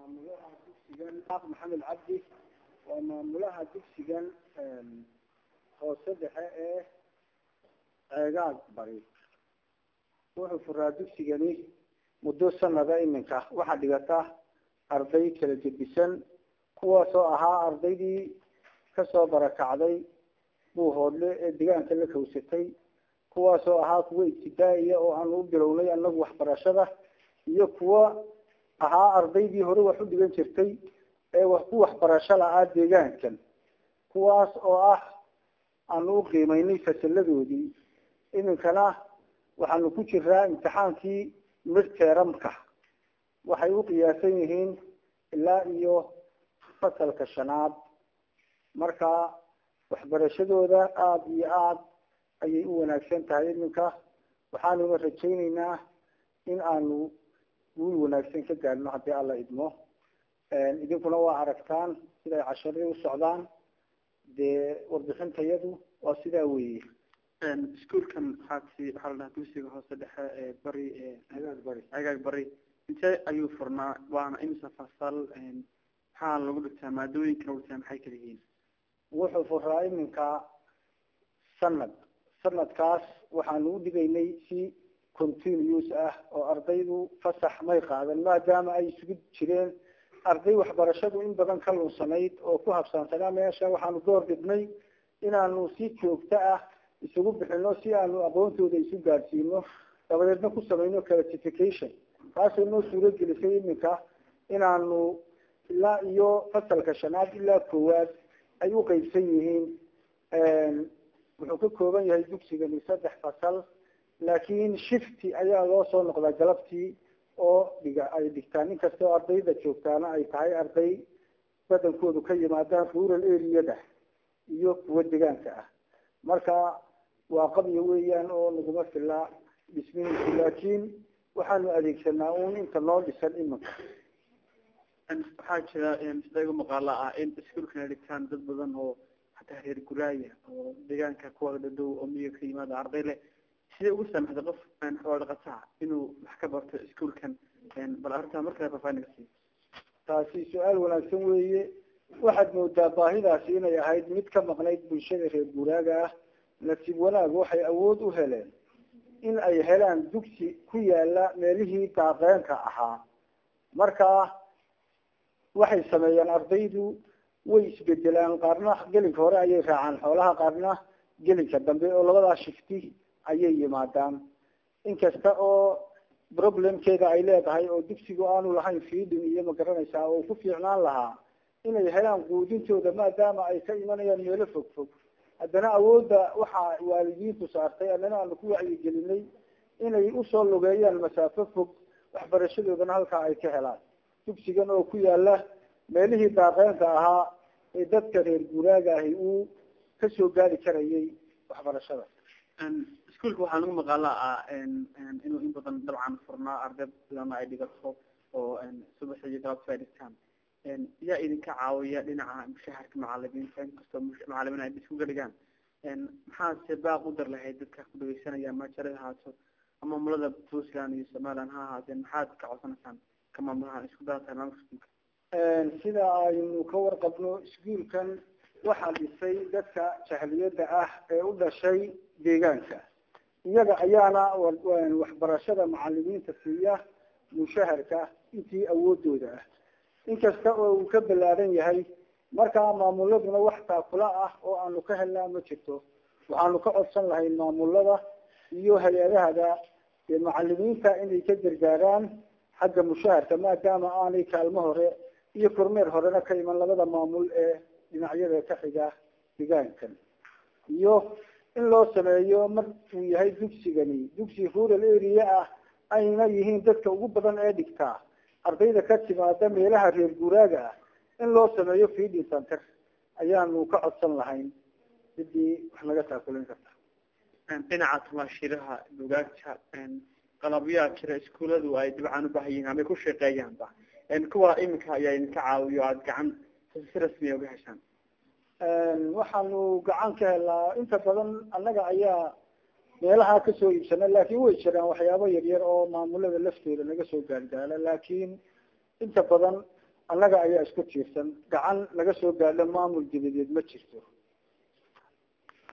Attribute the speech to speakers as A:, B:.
A: maamulaha dugsigan maxamed cabdi waa maamulaha dugsigan hoose dhexe ee ceegaag bari. wuxuu furaa dugsigani muddo sanada iminka waxaa dhigata arday kala jebisan kuwaasoo ahaa ardaydii kasoo barakacday buuhoodle ee deegaanka la kawsatay, kuwaasoo ahaa kuwa ibtidaaiya oo aan u bilownay anagu waxbarashada, iyo kuwa ahaa ardaydii hore wax u dhigan jirtay ee ku waxbarasho la-aa deegaankan, kuwaas oo ah aanu u qiimeynay fasaladoodii. iminkana waxaanu ku jiraa imtixaankii midtermka, waxay u qiyaasan yihiin ilaa iyo fasalka 5aad. marka waxbarashadooda aada iyo aada ayay u wanaagsan tahay iminka. waxaanuna rajayneynaa in aanu guul wanaagsan ka gaadhno haddii alla idmo. idinkuna waa aragtaan siday casharadii u socdaan, dee warbixintayadu waa sidaa weeye.
B: iskuolkan waxaa la dhahaa dugsiga hoose dhexe ee bari ceegaag bari intee ayuu furnaa, waana imisa fasal, maxaa lagu dhigtaa, maadooyinka lagu dhigtaa maxay kala yihiin?
A: wuxuu furaa iminka sanadkaas waxaanu u dhigaynay si continuous ah oo ardaydu fasax may qaadan, maadaama ay isugu jireen arday waxbarashadu in badan ka lunsanayd oo ku habsaansanaa meesha. waxaanu door dhibnay inaanu si joogto ah isugu bixino si aanu aqoontooda isu gaadhsiino, dabadeedna ku samayno classification. taasoo noo suuro gelisay iminka inaanu ilaa iyo fasalka 5aad ilaa 1aad ay u qeybsan yihiin. wuxuu ka kooban yahay dugsigani 3 fasal, laakiin shifti ayaa loo soo noqdaa galabtii oo ay dhigtaan. inkastoo ardayda joogtaana ay tahay arday badankoodu ka yimaadaan rural areada iyo kuwa deegaanka ah. marka waa qabyo weeyaan oo naguma filaa dhismihiisu, laakiin waxaanu adeegsanaa un inta noo dhisan iminka.
B: waxaa jira sida igu maqaalo ah in iskuolkan ay dhigtaan dad badan oo hataa reer guraaya oo deegaanka kuwa dhadow oo miyiga ka yimaada arday leh. sidee ugu saamaxday qof xoolo dhaqataa inuu wax ka barto iskuolkan? bal arrintaa markale faahfaahin sii.
A: taasi su-aal wanaagsan weeye. waxaad moodaa baahidaasi inay ahayd mid ka maqnayd bulshada reer guraaga ah. nasiib wanaag waxay awood u heleen in ay helaan dugsi ku yaala meelihii daaqeenka ahaa. marka waxay sameeyeen ardaydu way isbedelaan, qaarna gelinka hore ayay raacaan xoolaha, qaarna gelinka dambe, oo labadaas shifti ayay yimaadaan. inkasta oo problemkeeda ay leedahay oo dugsigu aanu lahayn feeding iyo magaranaysaa oo ku fiicnaan lahaa inay helaan quudintooda maadaama ay ka imanayaan meelo fog fog. haddana awoodda waxaa waalidiintu saartay, annana aanu ku wacyigelinay inay usoo lugeeyaan masaafo fog waxbarashadoodana halkaa ay ka helaan. dugsigan oo ku yaala meelihii daaqeenka ahaa ee dadka reer guraaga ahi uu kasoo gaari karayay waxbarashada.
B: iskuolka waxaa lagu maqaala ah inuu in badan dabcan furnaa arday badan ay dhigato oo subax iyo galabta ay dhigtaan. yaa idinka caawiya dhinaca mushaharka macalimiinta? inkastoo macalimiin ay isku gadhigaan, maxaase baaq u dar lahayd dadka ku dhageysanaya maajara ahaato ama maamulada puntland iyo somaliland ha ahaateen, maxaad ka codsanaysaan ka maamulahaan isku daataa maamulka iskuolka?
A: sida aynu ka warqabno iskuolkan waxaa dhisay dadka jahliyada ah ee u dhashay deegaanka. iyaga ayaana waxbarashada macalimiinta siiya mushaharka intii awoodooda ah, inkasta oo uu ka balaaran yahay. markaa maamuladuna wax taakula ah oo aanu ka helnaa ma jirto. waxaanu ka codsan lahay maamulada iyo hay-adahada ee macalimiinta inay ka gargaaraan xagga mushaharka, maadaama aanay kaalmo hore iyo kormeer horena ka iman labada maamul ee dhinacyada ka xiga deegaankan. iyo in loo sameeyo markuu yahay dugsigani dugsi rural area ah, ayna yihiin dadka ugu badan ee dhigtaa ardayda ka timaada meelaha reer guraaga ah, in loo sameeyo feeding center ayaanu ka codsan lahayn sidii wax laga taakulin karta.
B: dhinaca tumaashiraha bugaagta qalabyaa jira iskuoladu ay dabcan ubaahan yihiin amay ku shaqeeyaanba, kuwa iminka ayaa idinka caawiyo aada gacan si rasmiya uga heshaan?
A: waxaanu gacan ka helnaa inta badan annaga ayaa meelaha kasoo iibsana, laakiin way jiraan waxyaabo yaryar oo maamulada laftooda naga soo gaargaala. laakiin inta badan annaga ayaa isku tiirsan gacan laga soo gaadho maamul dibadeed ma jirto